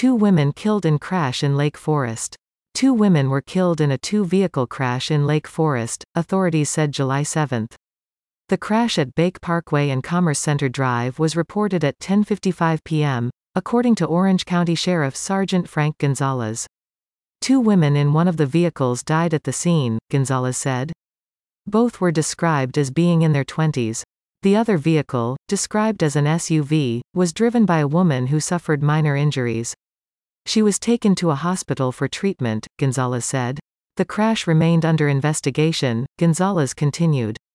2 women killed in crash in Lake Forest. 2 women were killed in a 2-vehicle crash in Lake Forest, authorities said July 7. The crash at Bake Parkway and Commerce Center Drive was reported at 10:55 p.m., according to Orange County Sheriff Sergeant Frank Gonzalez. 2 women in one of the vehicles died at the scene, Gonzalez said. Both were described as being in their 20s. The other vehicle, described as an SUV, was driven by a woman who suffered minor injuries. She was taken to a hospital for treatment, Gonzalez said. The crash remained under investigation, Gonzalez continued.